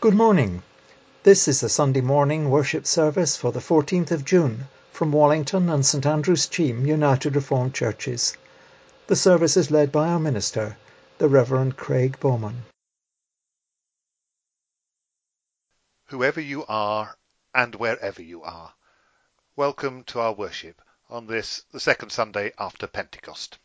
Good morning. This is the Sunday morning worship service for the 14th of June from Wallington and St Andrew's Cheam United Reformed Churches. The service is led by our minister, the Reverend Craig Bowman. Whoever you are and wherever you are, welcome to our worship on this, the second Sunday after Pentecost.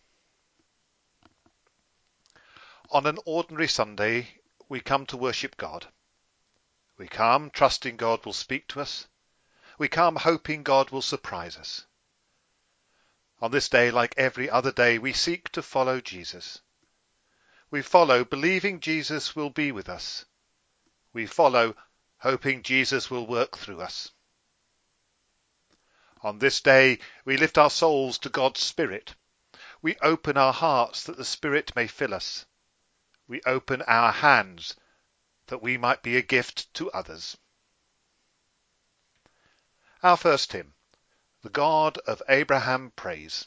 On an ordinary Sunday, we come to worship God. We come trusting God will speak to us. We come hoping God will surprise us. On this day, like every other day, we seek to follow Jesus. We follow believing Jesus will be with us. We follow hoping Jesus will work through us. On this day, we lift our souls to God's Spirit. We open our hearts that the Spirit may fill us. We open our hands that we might be a gift to others. Our first hymn, The God of Abraham Praise.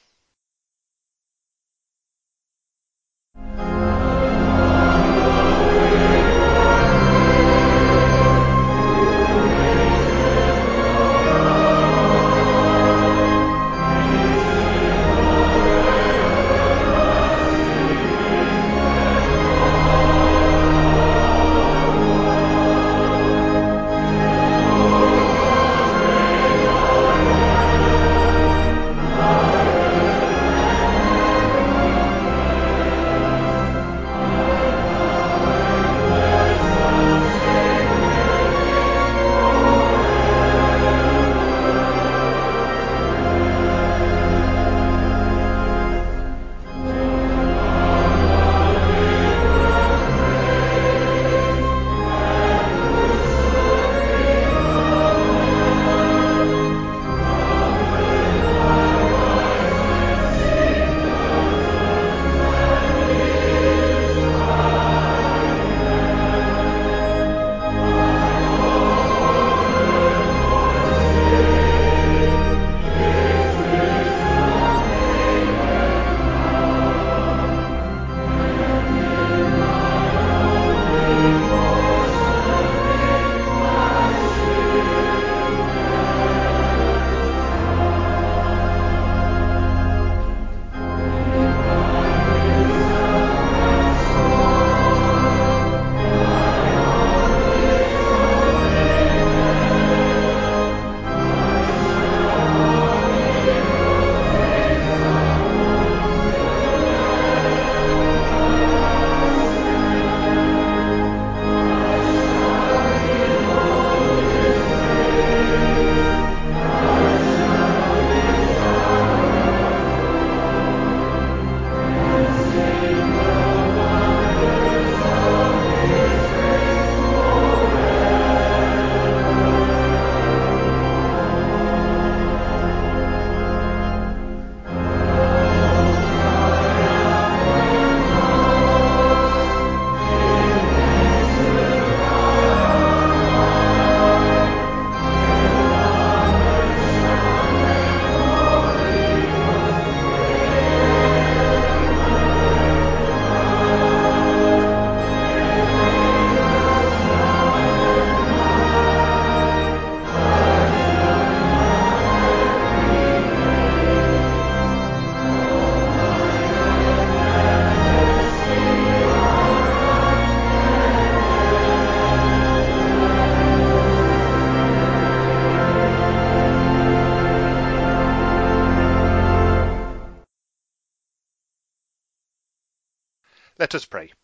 Let us pray.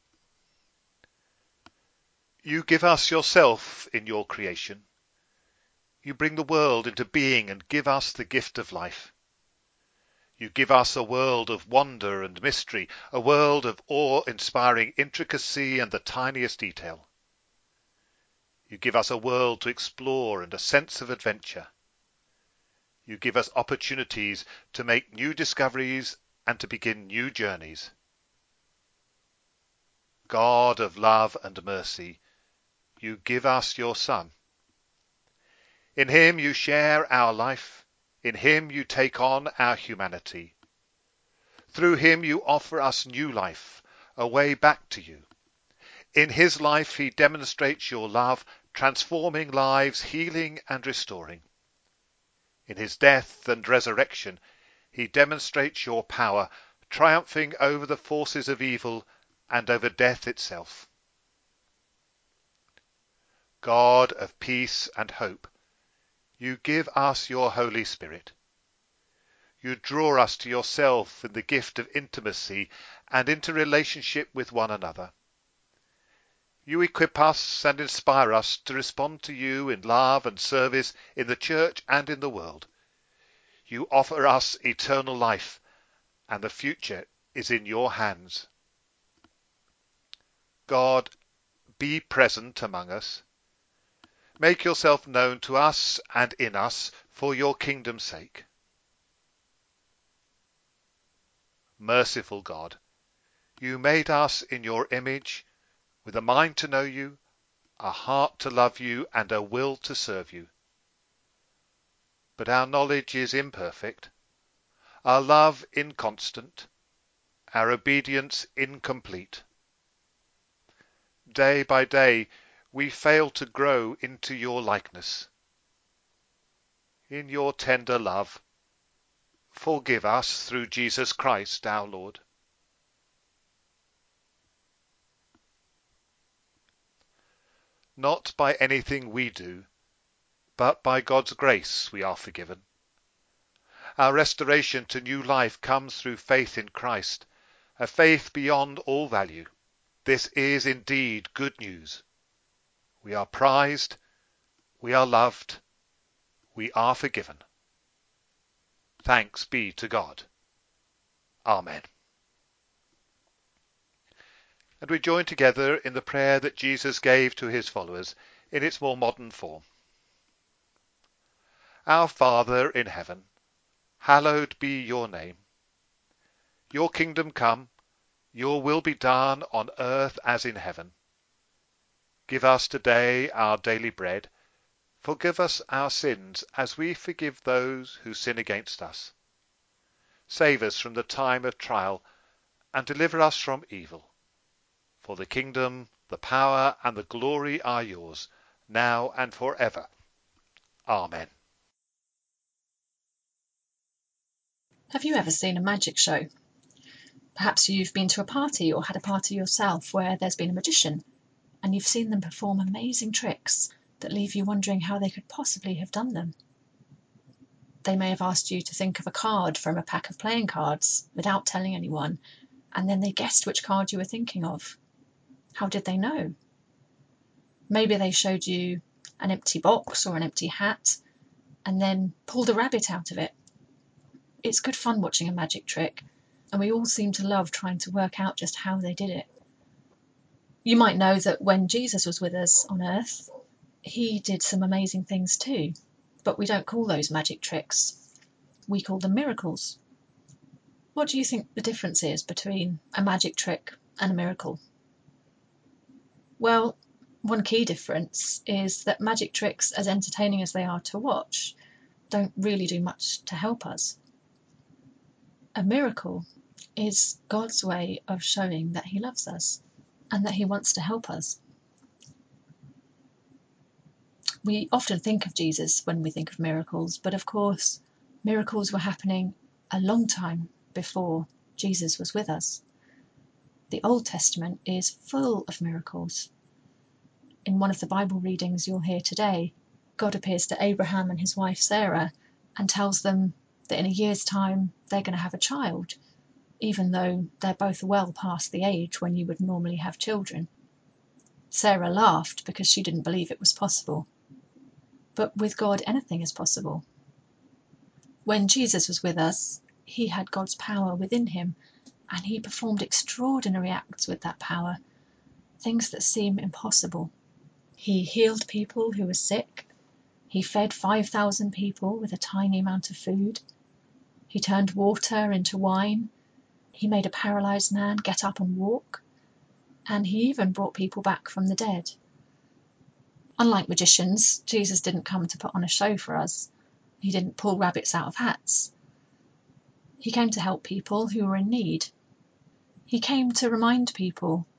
You give us yourself in your creation. You bring the world into being and give us the gift of life. You give us a world of wonder and mystery, a world of awe-inspiring intricacy and the tiniest detail. You give us a world to explore and a sense of adventure. You give us opportunities to make new discoveries and to begin new journeys. God of love and mercy, you give us your Son. In him you share our life. In him you take on our humanity. Through him you offer us new life, a way back to you. In his life he demonstrates your love, transforming lives, healing and restoring. In his death and resurrection he demonstrates your power, triumphing over the forces of evil and over death itself. God of peace and hope, you give us your Holy Spirit. You draw us to yourself in the gift of intimacy and into relationship with one another. You equip us and inspire us to respond to you in love and service in the church and in the world. You offer us eternal life, and the future is in your hands. God, be present among us. Make yourself known to us and in us for your kingdom's sake. Merciful God, you made us in your image, with a mind to know you, a heart to love you, and a will to serve you. But our knowledge is imperfect, our love inconstant, our obedience incomplete. Day by day we fail to grow into your likeness. In your tender love, forgive us through Jesus Christ our Lord. Not by anything we do, but by God's grace we are forgiven. Our restoration to new life comes through faith in Christ, a faith beyond all value. This is indeed good news. We are prized, we are loved, we are forgiven. Thanks be to God. Amen. And we join together in the prayer that Jesus gave to his followers in its more modern form. Our Father in heaven, hallowed be your name. Your kingdom come, your will be done on earth as in heaven. Give us today our daily bread. Forgive us our sins as we forgive those who sin against us. Save us from the time of trial and deliver us from evil. For the kingdom, the power, and the glory are yours, now and forever. Amen. Have you ever seen a magic show? Perhaps you've been to a party or had a party yourself where there's been a magician, and you've seen them perform amazing tricks that leave you wondering how they could possibly have done them. They may have asked you to think of a card from a pack of playing cards without telling anyone, and then they guessed which card you were thinking of. How did they know? Maybe they showed you an empty box or an empty hat and then pulled a rabbit out of it. It's good fun watching a magic trick, and we all seem to love trying to work out just how they did it. You might know that when Jesus was with us on earth, he did some amazing things too, but we don't call those magic tricks. We call them miracles. What do you think the difference is between a magic trick and a miracle? Well, one key difference is that magic tricks, as entertaining as they are to watch, don't really do much to help us. A miracle is God's way of showing that he loves us and that he wants to help us. We often think of Jesus when we think of miracles, but of course, miracles were happening a long time before Jesus was with us. The Old Testament is full of miracles. In one of the Bible readings you'll hear today, God appears to Abraham and his wife Sarah and tells them that in a year's time they're going to have a child, even though they're both well past the age when you would normally have children. Sarah laughed because she didn't believe it was possible. But with God, anything is possible. When Jesus was with us, he had God's power within him, and he performed extraordinary acts with that power, things that seem impossible. He healed people who were sick. He fed 5,000 people with a tiny amount of food. He turned water into wine. He made a paralyzed man get up and walk. And he even brought people back from the dead. Unlike magicians, Jesus didn't come to put on a show for us. He didn't pull rabbits out of hats. He came to help people who were in need. He came to remind people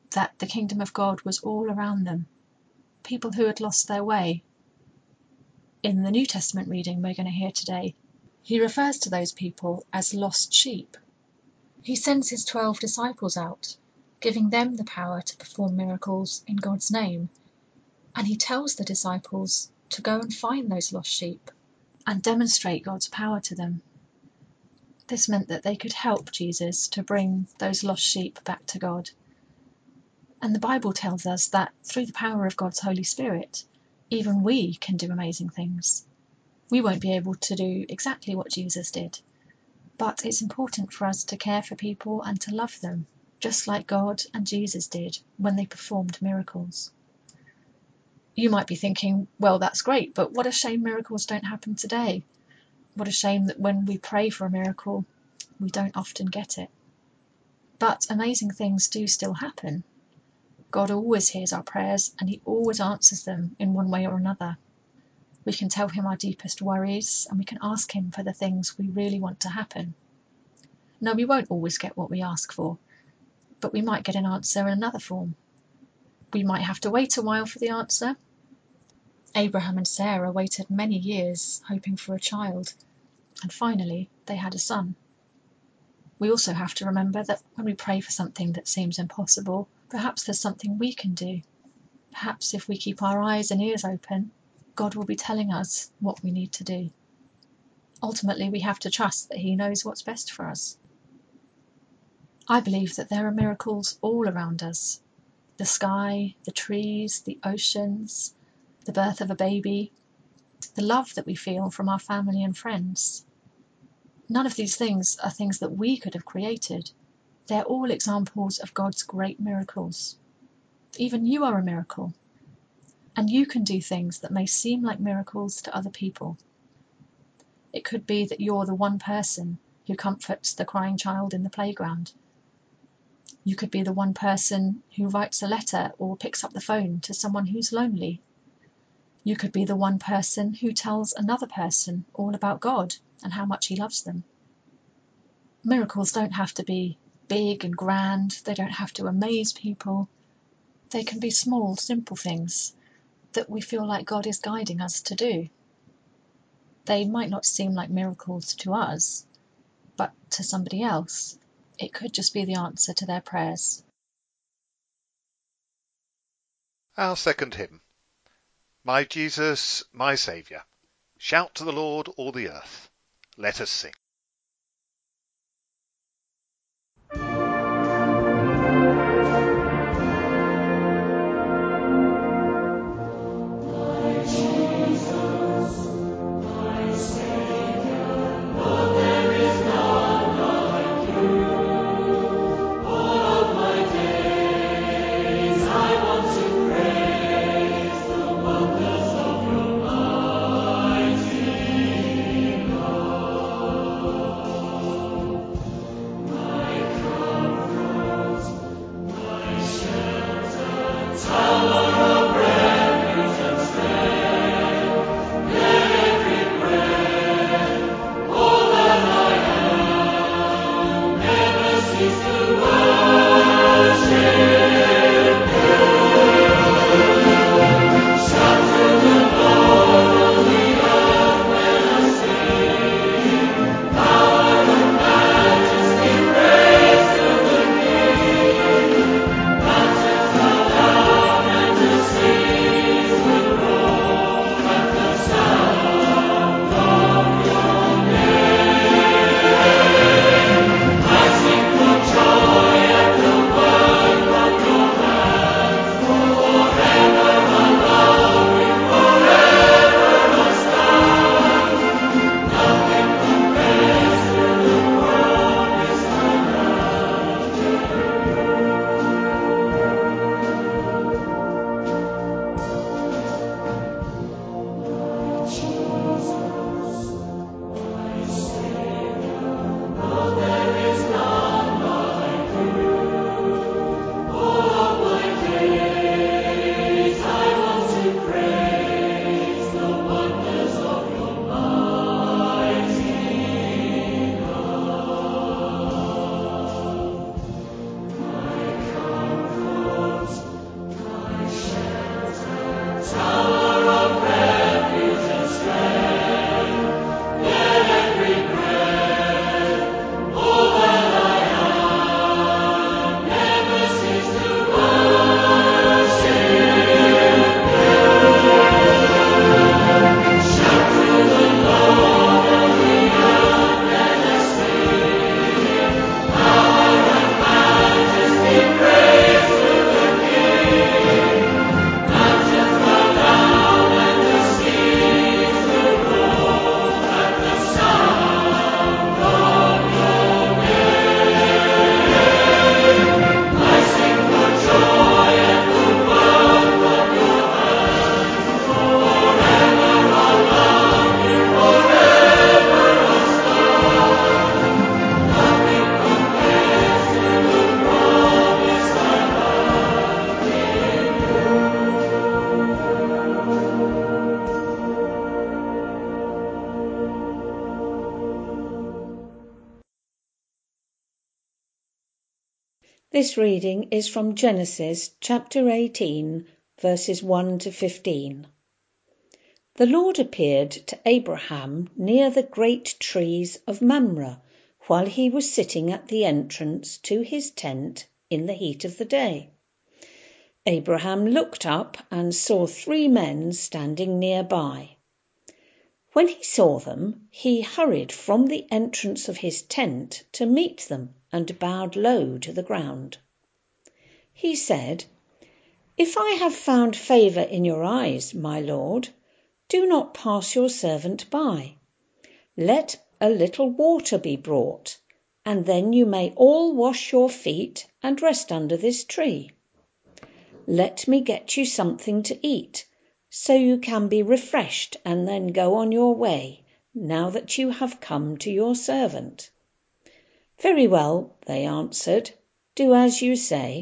that the kingdom of God was all around them, people who had lost their way. In the New Testament reading we're going to hear today, he refers to those people as lost sheep. He sends his 12 disciples out, giving them the power to perform miracles in God's name, and he tells the disciples to go and find those lost sheep and demonstrate God's power to them. This meant that they could help Jesus to bring those lost sheep back to God. And the Bible tells us that through the power of God's Holy Spirit, even we can do amazing things. We won't be able to do exactly what Jesus did, but it's important for us to care for people and to love them, just like God and Jesus did when they performed miracles. You might be thinking, well, that's great, but what a shame miracles don't happen today. What a shame that when we pray for a miracle, we don't often get it. But amazing things do still happen. God always hears our prayers and he always answers them in one way or another. We can tell him our deepest worries and we can ask him for the things we really want to happen. No, we won't always get what we ask for, but we might get an answer in another form. We might have to wait a while for the answer. Abraham and Sarah waited many years hoping for a child, and finally they had a son. We also have to remember that when we pray for something that seems impossible, perhaps there's something we can do. Perhaps if we keep our eyes and ears open, God will be telling us what we need to do. Ultimately, we have to trust that he knows what's best for us. I believe that there are miracles all around us. The sky, the trees, the oceans, the birth of a baby, the love that we feel from our family and friends. None of these things are things that we could have created. They're all examples of God's great miracles. Even you are a miracle, and you can do things that may seem like miracles to other people. It could be that you're the one person who comforts the crying child in the playground. You could be the one person who writes a letter or picks up the phone to someone who's lonely. You could be the one person who tells another person all about God and how much he loves them. Miracles don't have to be big and grand. They don't have to amaze people. They can be small, simple things that we feel like God is guiding us to do. They might not seem like miracles to us, but to somebody else, it could just be the answer to their prayers. Our second hymn. My Jesus, my Saviour, shout to the Lord all the earth. Let us sing. This reading is from Genesis chapter 18, verses 1 to 15. The Lord appeared to Abraham near the great trees of Mamre, while he was sitting at the entrance to his tent in the heat of the day. Abraham looked up and saw 3 men standing nearby. When he saw them, he hurried from the entrance of his tent to meet them and bowed low to the ground. He said, "If I have found favour in your eyes, my lord, do not pass your servant by. Let a little water be brought, and then you may all wash your feet and rest under this tree. Let me get you something to eat, so you can be refreshed and then go on your way, now that you have come to your servant." "Very well," they answered, "do as you say."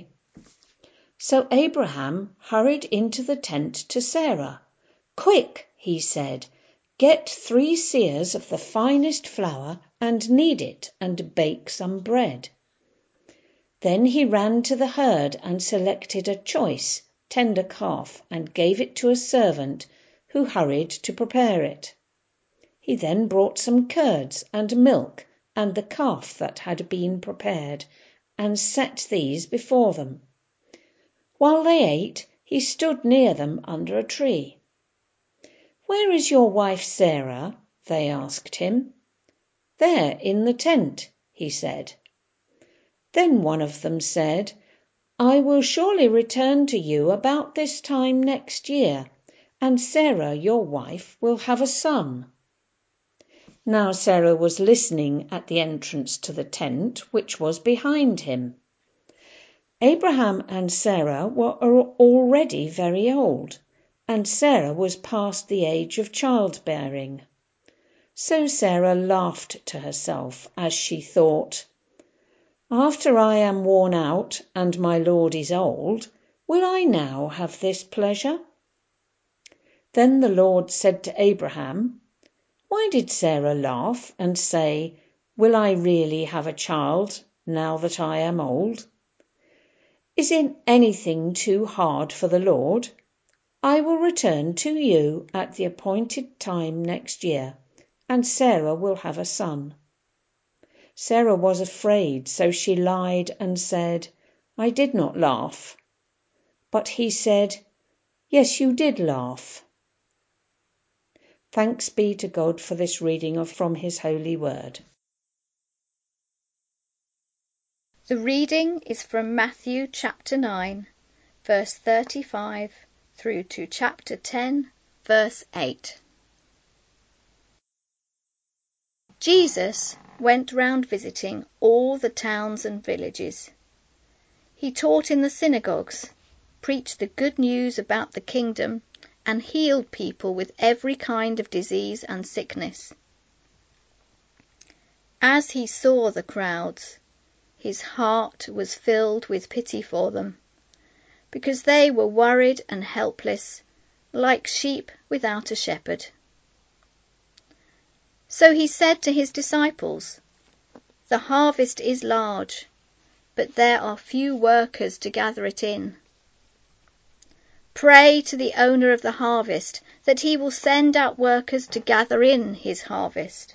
So Abraham hurried into the tent to Sarah. "Quick," he said, "get 3 seahs of the finest flour and knead it and bake some bread." Then he ran to the herd and selected a choice, tender calf and gave it to a servant who hurried to prepare it. He then brought some curds and milk and the calf that had been prepared and set these before them. While they ate, he stood near them under a tree. "Where is your wife Sarah?" they asked him. "There in the tent," he said. Then one of them said, "I will surely return to you about this time next year, and Sarah, your wife, will have a son." Now Sarah was listening at the entrance to the tent, which was behind him. Abraham and Sarah were already very old, and Sarah was past the age of childbearing. So Sarah laughed to herself as she thought, "After I am worn out and my Lord is old, will I now have this pleasure?" Then the Lord said to Abraham, "Why did Sarah laugh and say, 'Will I really have a child now that I am old?' Is it anything too hard for the Lord? I will return to you at the appointed time next year, and Sarah will have a son." Sarah was afraid, so she lied and said, "I did not laugh." But he said, "Yes, you did laugh." Thanks be to God for this reading from his holy word. The reading is from Matthew chapter 9, verse 35 through to chapter 10, verse 8. Jesus went round visiting all the towns and villages. He taught in the synagogues, preached the good news about the kingdom, and healed people with every kind of disease and sickness. As he saw the crowds, his heart was filled with pity for them, because they were worried and helpless, like sheep without a shepherd. So he said to his disciples, "The harvest is large, but there are few workers to gather it in. Pray to the owner of the harvest that he will send out workers to gather in his harvest.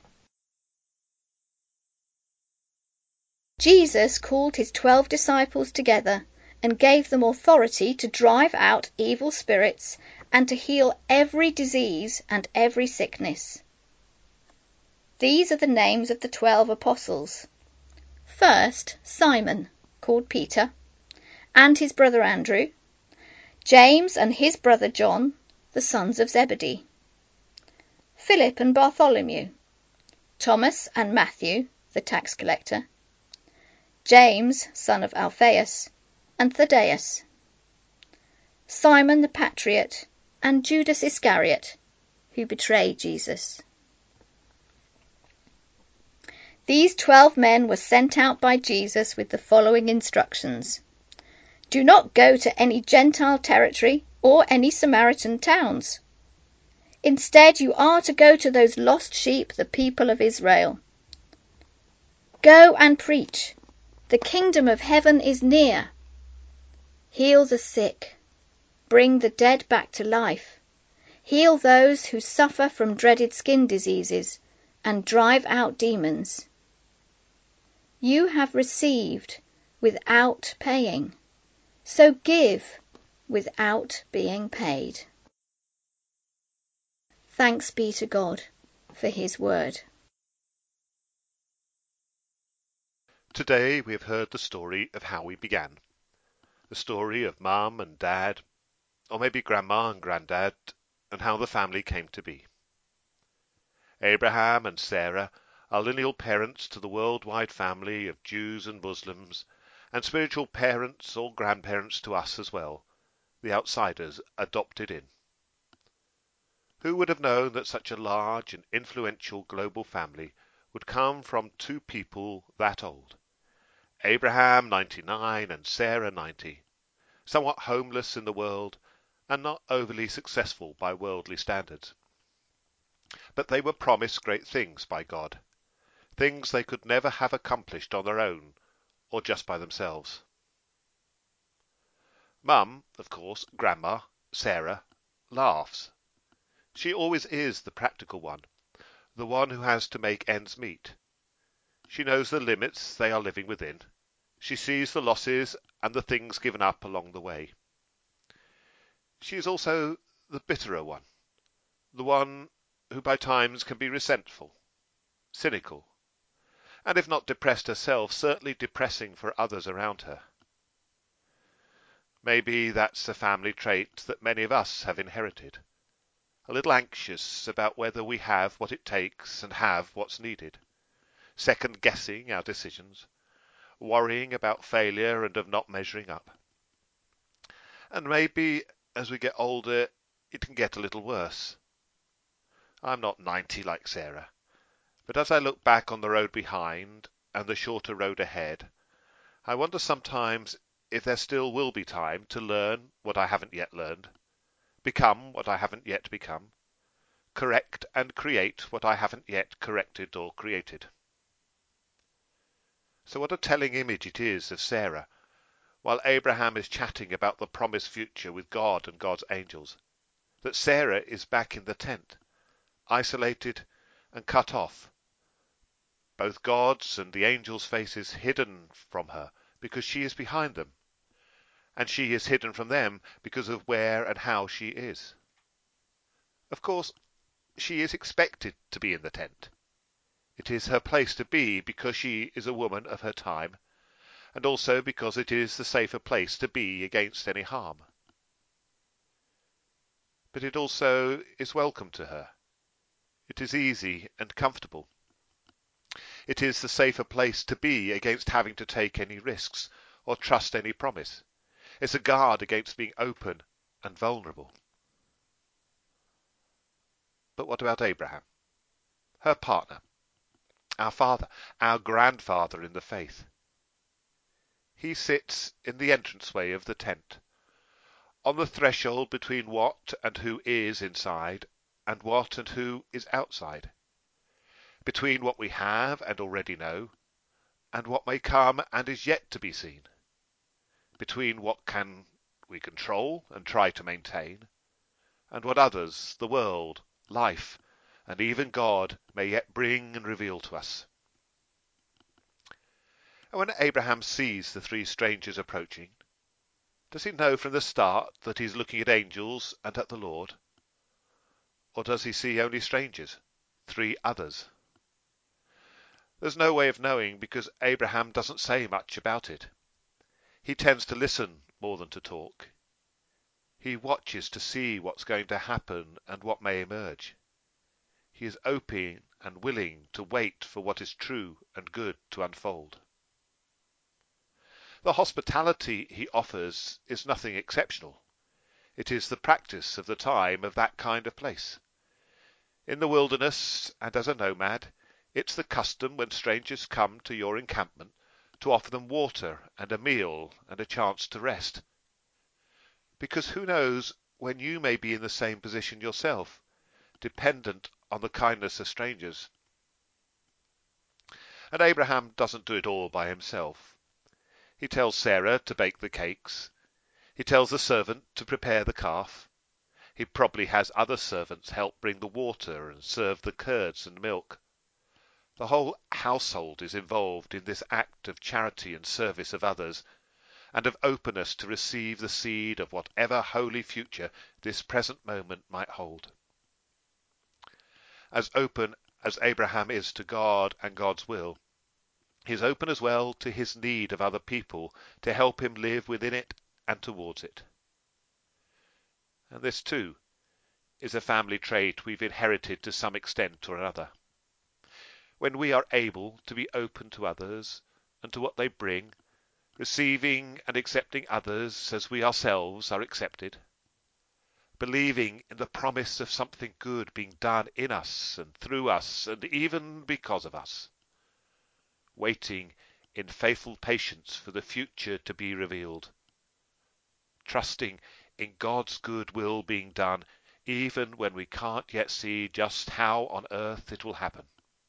Jesus called his 12 disciples together and gave them authority to drive out evil spirits and to heal every disease and every sickness. These are the names of the 12 apostles. First, Simon, called Peter, and his brother Andrew, James and his brother John, the sons of Zebedee, Philip and Bartholomew, Thomas and Matthew, the tax collector, James, son of Alphaeus, and Thaddeus, Simon the Patriot, and Judas Iscariot, who betrayed Jesus. These 12 men were sent out by Jesus with the following instructions. Do not go to any Gentile territory or any Samaritan towns. Instead, you are to go to those lost sheep, the people of Israel. Go and preach. The kingdom of heaven is near. Heal the sick. Bring the dead back to life. Heal those who suffer from dreaded skin diseases and drive out demons. You have received without paying. So give without being paid. Thanks be to God for his word. Today we have heard the story of how we began. The story of Mum and Dad, or maybe Grandma and Grandad, and how the family came to be. Abraham and Sarah are lineal parents to the worldwide family of Jews and Muslims, and spiritual parents or grandparents to us as well, the outsiders adopted in. Who would have known that such a large and influential global family would come from two people that old? Abraham 99 and Sarah 90, somewhat homeless in the world and not overly successful by worldly standards. But they were promised great things by God, things they could never have accomplished on their own or just by themselves. Mum, of course, Grandma, Sarah, laughs. She always is the practical one, the one who has to make ends meet. She knows the limits they are living within. She sees the losses and the things given up along the way. She is also the bitterer one, the one who by times can be resentful, cynical, and if not depressed herself, certainly depressing for others around her. Maybe that's a family trait that many of us have inherited. A little anxious about whether we have what it takes and have what's needed. Second-guessing our decisions. Worrying about failure and of not measuring up. And maybe, as we get older, it can get a little worse. I'm not 90 like Sarah, but as I look back on the road behind and the shorter road ahead, I wonder sometimes if there still will be time to learn what I haven't yet learned, become what I haven't yet become, correct and create what I haven't yet corrected or created. So what a telling image it is of Sarah, while Abraham is chatting about the promised future with God and God's angels, that Sarah is back in the tent, isolated and cut off, both God's and the angels' faces hidden from her because she is behind them, and she is hidden from them because of where and how she is. Of course, she is expected to be in the tent. It is her place to be because she is a woman of her time, and also because it is the safer place to be against any harm. But it also is welcome to her. It is easy and comfortable. It is the safer place to be against having to take any risks or trust any promise. It's a guard against being open and vulnerable. But what about Abraham? Her partner, our father, our grandfather in the faith. He sits in the entranceway of the tent, on the threshold between what and who is inside and what and who is outside, between what we have and already know and what may come and is yet to be seen, between what we control and try to maintain, and what others, the world, life, and even God may yet bring and reveal to us. And when Abraham sees the three strangers approaching, does he know from the start that he's looking at angels and at the Lord? Or does he see only strangers, three others? There's no way of knowing because Abraham doesn't say much about it. He tends to listen more than to talk. He watches to see what's going to happen and what may emerge. He is open and willing to wait for what is true and good to unfold. The hospitality he offers is nothing exceptional. It is the practice of the time of that kind of place. In the wilderness and as a nomad, it's the custom when strangers come to your encampment to offer them water and a meal and a chance to rest. Because who knows when you may be in the same position yourself, dependent on the kindness of strangers. And Abraham doesn't do it all by himself. He tells Sarah to bake the cakes. He tells the servant to prepare the calf. He probably has other servants help bring the water and serve the curds and milk. The whole household is involved in this act of charity and service of others, and of openness to receive the seed of whatever holy future this present moment might hold. As open as Abraham is to God and God's will, he is open as well to his need of other people to help him live within it and towards it. And this, too, is a family trait we've inherited to some extent or another. When we are able to be open to others and to what they bring, receiving and accepting others as we ourselves are accepted, believing in the promise of something good being done in us and through us and even because of us, waiting in faithful patience for the future to be revealed, trusting in God's good will being done even when we can't yet see just how on earth it will happen.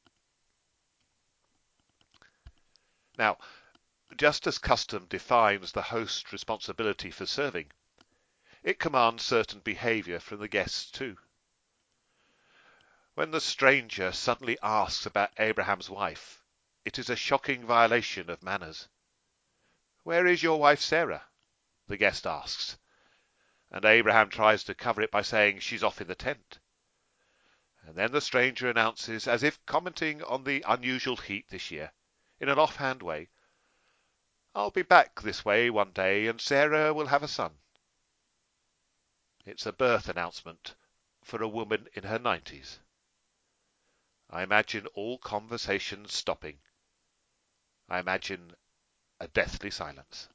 Now, just as custom defines the host's responsibility for serving, it commands certain behaviour from the guests too. When the stranger suddenly asks about Abraham's wife, it is a shocking violation of manners. "Where is your wife Sarah?" the guest asks, and Abraham tries to cover it by saying she's off in the tent. And then the stranger announces, as if commenting on the unusual heat this year, in an offhand way, "I'll be back this way one day and Sarah will have a son." It's a birth announcement for a woman in her 90s. I imagine all conversations stopping. I imagine a deathly silence.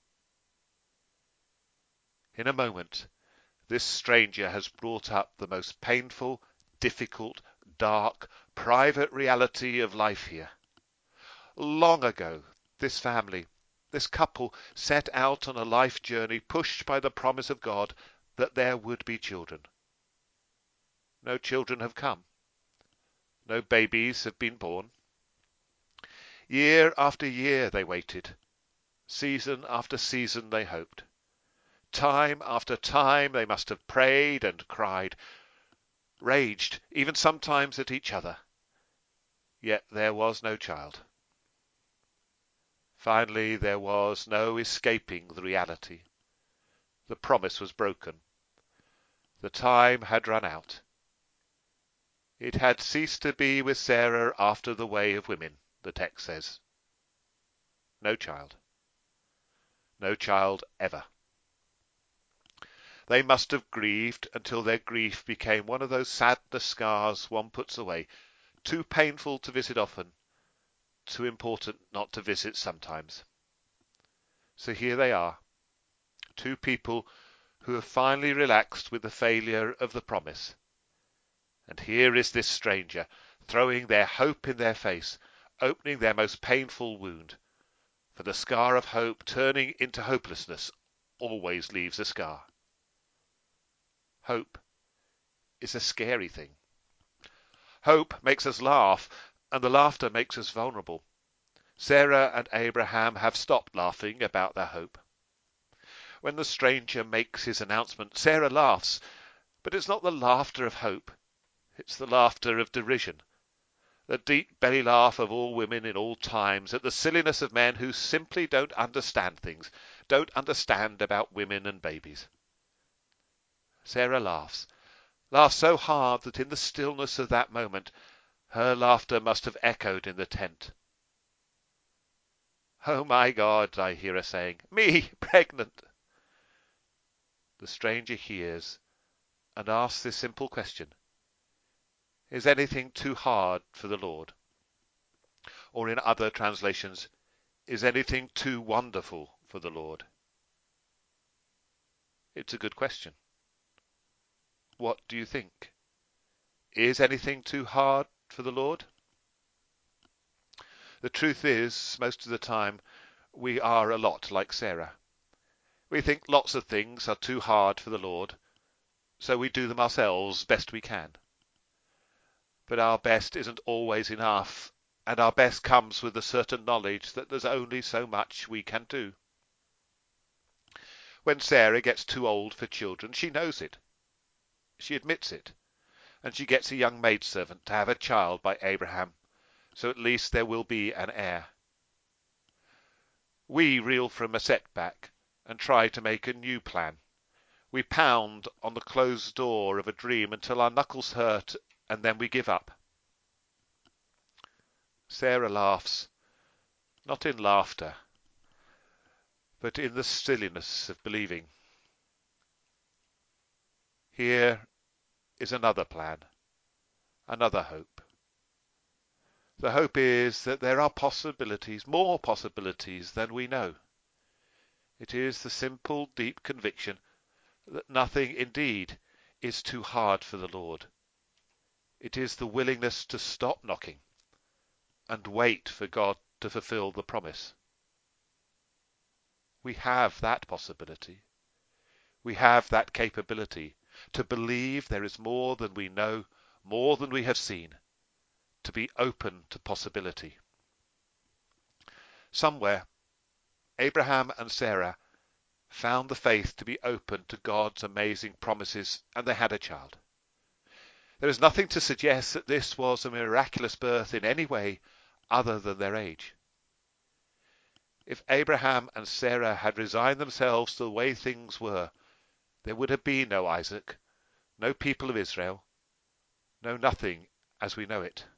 In a moment, this stranger has brought up the most painful, difficult, dark, private reality of life here. Long ago, this family, this couple, set out on a life journey pushed by the promise of God that there would be children. No children have come. No babies have been born. Year after year they waited. Season after season they hoped. Time after time they must have prayed and cried, raged, even sometimes at each other. Yet there was no child. Finally, there was no escaping the reality. The promise was broken. The time had run out. It had ceased to be with Sarah after the way of women, the text says. No child. No child ever. They must have grieved until their grief became one of those sadness scars one puts away, too painful to visit often, too important not to visit sometimes. So here they are, two people who have finally relaxed with the failure of the promise. And here is this stranger, throwing their hope in their face, opening their most painful wound. For the scar of hope turning into hopelessness always leaves a scar. Hope is a scary thing. Hope makes us laugh, and the laughter makes us vulnerable. Sarah and Abraham have stopped laughing about their hope. When the stranger makes his announcement, Sarah laughs, but it's not the laughter of hope. It's the laughter of derision, the deep belly laugh of all women in all times at the silliness of men who simply don't understand things, don't understand about women and babies. Sarah laughs so hard that in the stillness of that moment her laughter must have echoed in the tent. "Oh my God," I hear her saying, "me pregnant!" The stranger hears and asks this simple question: Is anything too hard for the Lord? Or in other translations, is anything too wonderful for the Lord? It's a good question. What do you think? Is anything too hard for the Lord? The truth is, most of the time, we are a lot like Sarah. We think lots of things are too hard for the Lord, so we do them ourselves best we can. But our best isn't always enough, and our best comes with a certain knowledge that there's only so much we can do. When Sarah gets too old for children, she knows it. She admits it, and she gets a young maidservant to have a child by Abraham, so at least there will be an heir. We reel from a setback and try to make a new plan. We pound on the closed door of a dream until our knuckles hurt, and then we give up. Sarah laughs, not in laughter, but in the silliness of believing. Here is another plan, another hope. The hope is that there are possibilities, more possibilities than we know. It is the simple, deep conviction that nothing indeed is too hard for the Lord. It is the willingness to stop knocking and wait for God to fulfill the promise. We have that possibility. We have that capability to believe there is more than we know, more than we have seen, to be open to possibility. Somewhere, Abraham and Sarah found the faith to be open to God's amazing promises, and they had a child. There is nothing to suggest that this was a miraculous birth in any way other than their age. If Abraham and Sarah had resigned themselves to the way things were, there would have been no Isaac, no people of Israel, no nothing as we know it.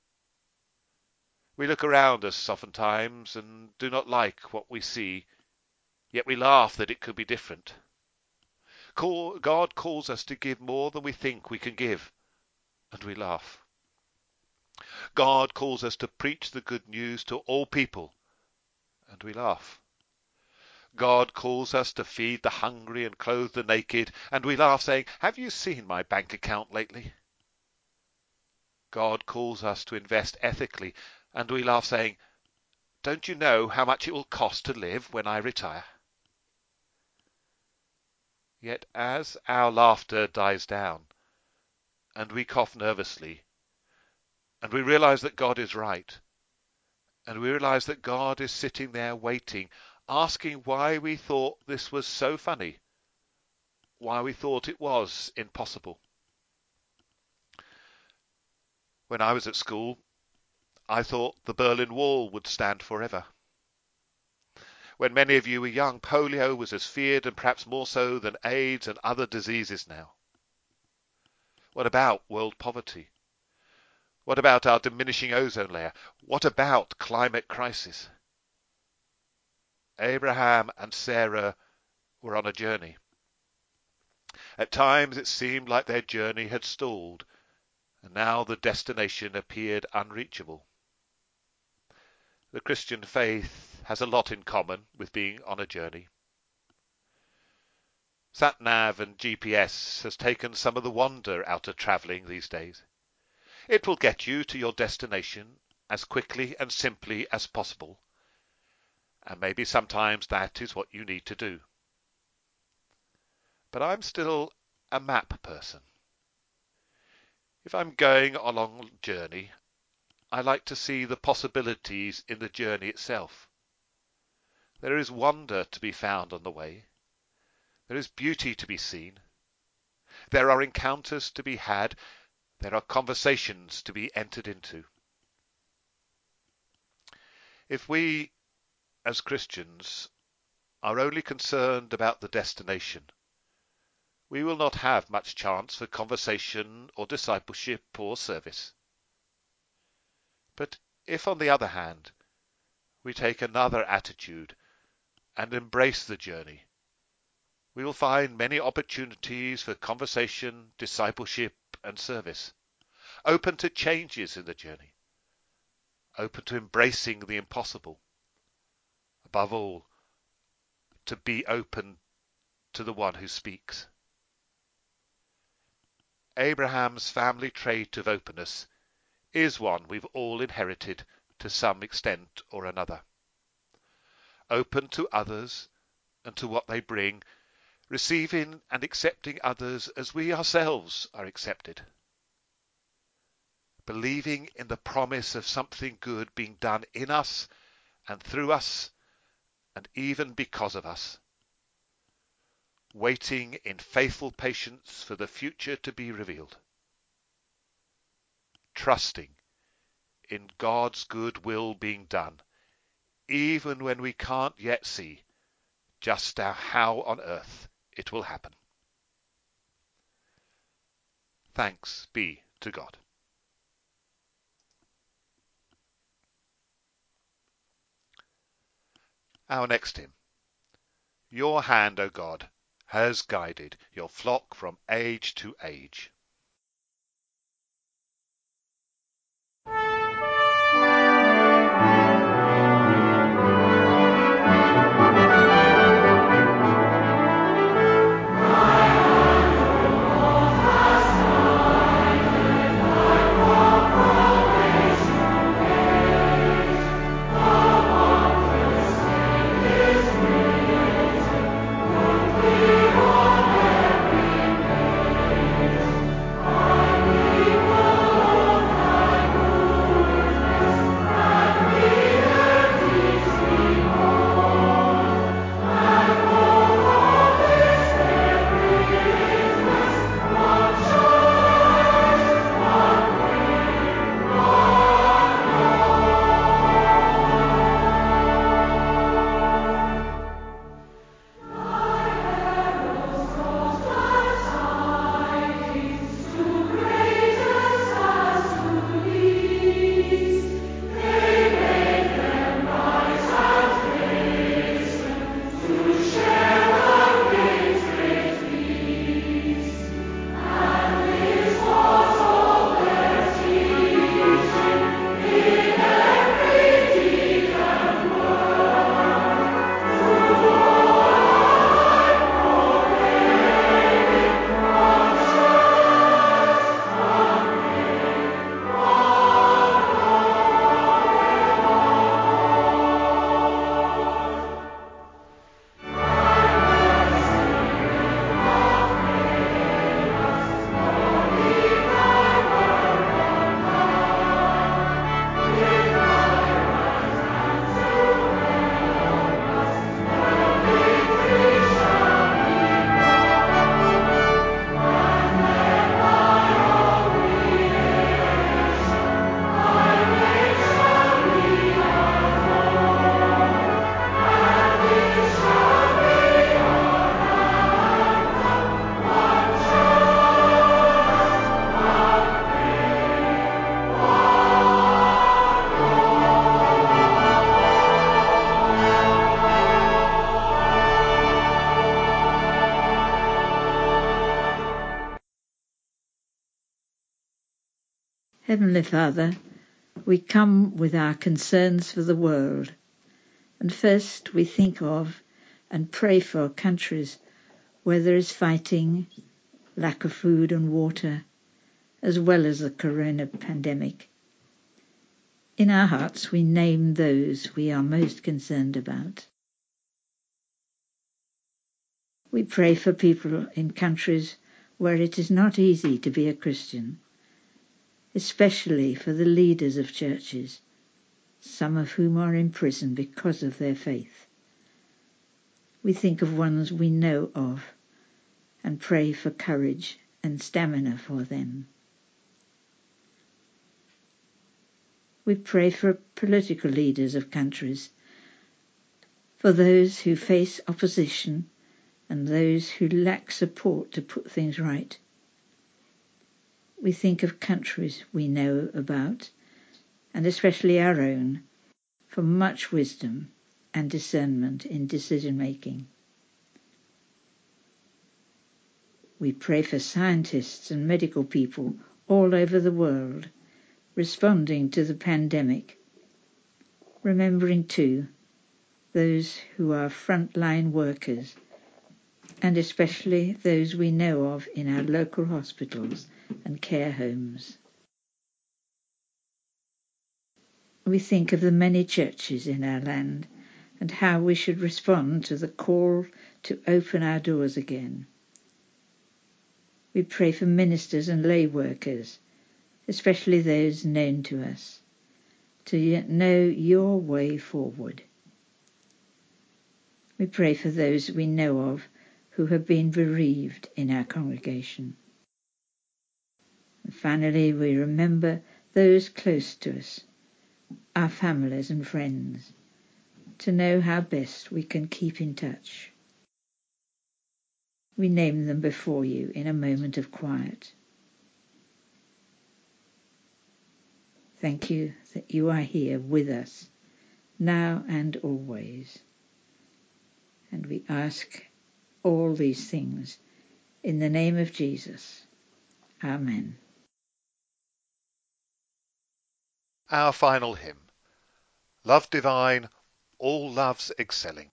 We look around us oftentimes and do not like what we see, yet we laugh that it could be different. God calls us to give more than we think we can give, and we laugh. God calls us to preach the good news to all people, and we laugh. God calls us to feed the hungry and clothe the naked, and we laugh, saying, "Have you seen my bank account lately?" God calls us to invest ethically, and we laugh, saying, "Don't you know how much it will cost to live when I retire?" Yet as our laughter dies down, and we cough nervously, and we realize that God is right, and we realize that God is sitting there waiting, asking why we thought this was so funny, why we thought it was impossible. When I was at school, I thought the Berlin Wall would stand forever. When many of you were young, polio was as feared, and perhaps more so than AIDS and other diseases now. What about world poverty? What about our diminishing ozone layer? What about climate crisis? Abraham and Sarah were on a journey. At times it seemed like their journey had stalled, and now the destination appeared unreachable. The Christian faith has a lot in common with being on a journey. Sat-nav and GPS has taken some of the wonder out of travelling these days. It will get you to your destination as quickly and simply as possible, and maybe sometimes that is what you need to do. But I'm still a map person. If I'm going along a journey, I like to see the possibilities in the journey itself. There is wonder to be found on the way. There is beauty to be seen. There are encounters to be had. There are conversations to be entered into. If we, as Christians, are only concerned about the destination, we will not have much chance for conversation or discipleship or service. But if, on the other hand, we take another attitude and embrace the journey, we will find many opportunities for conversation, discipleship, and service, open to changes in the journey, open to embracing the impossible. Above all, to be open to the one who speaks. Abraham's family trait of openness is one we've all inherited to some extent or another. Open to others and to what they bring, receiving and accepting others as we ourselves are accepted. Believing in the promise of something good being done in us and through us, and even because of us. Waiting in faithful patience for the future to be revealed. Trusting in God's good will being done, even when we can't yet see just how on earth it will happen. Thanks be to God. Our next hymn. Your hand, O God, has guided your flock from age to age. Heavenly Father, we come with our concerns for the world, and first we think of and pray for countries where there is fighting, lack of food and water, as well as the corona pandemic. In our hearts we name those we are most concerned about. We pray for people in countries where it is not easy to be a Christian, especially for the leaders of churches, some of whom are in prison because of their faith. We think of ones we know of, and pray for courage and stamina for them. We pray for political leaders of countries, for those who face opposition and those who lack support to put things right. We think of countries we know about, and especially our own, for much wisdom and discernment in decision-making. We pray for scientists and medical people all over the world responding to the pandemic, remembering too those who are frontline workers, and especially those we know of in our local hospitals and care homes. We think of the many churches in our land and how we should respond to the call to open our doors again. We pray for ministers and lay workers, especially those known to us, to know your way forward. We pray for those we know of who have been bereaved in our congregation. And finally, we remember those close to us, our families and friends, to know how best we can keep in touch. We name them before you in a moment of quiet. Thank you that you are here with us, now and always. And we ask all these things in the name of Jesus. Amen. Our final hymn, Love Divine, All Loves Excelling.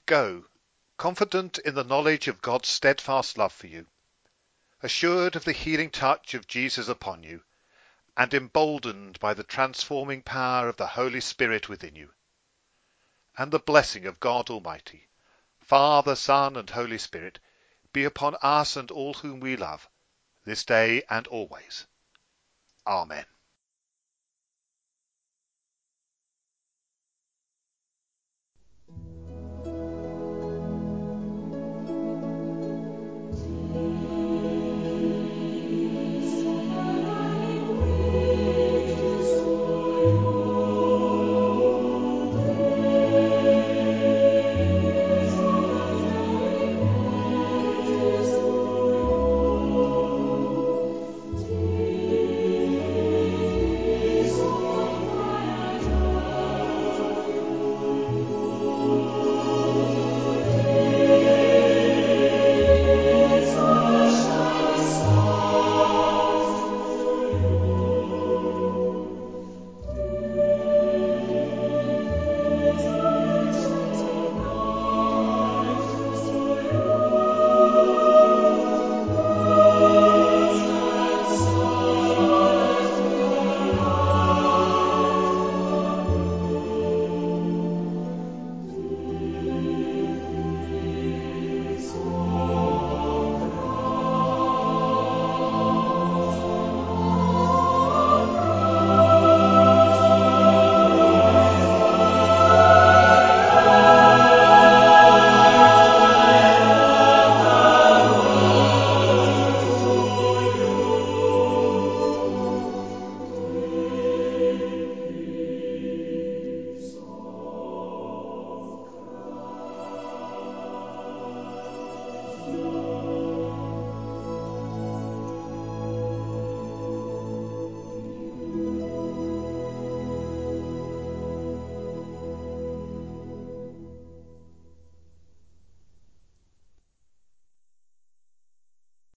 go, confident in the knowledge of God's steadfast love for you, assured of the healing touch of Jesus upon you, and emboldened by the transforming power of the Holy Spirit within you. And the blessing of God Almighty, Father, Son, and Holy Spirit, be upon us and all whom we love, this day and always. Amen.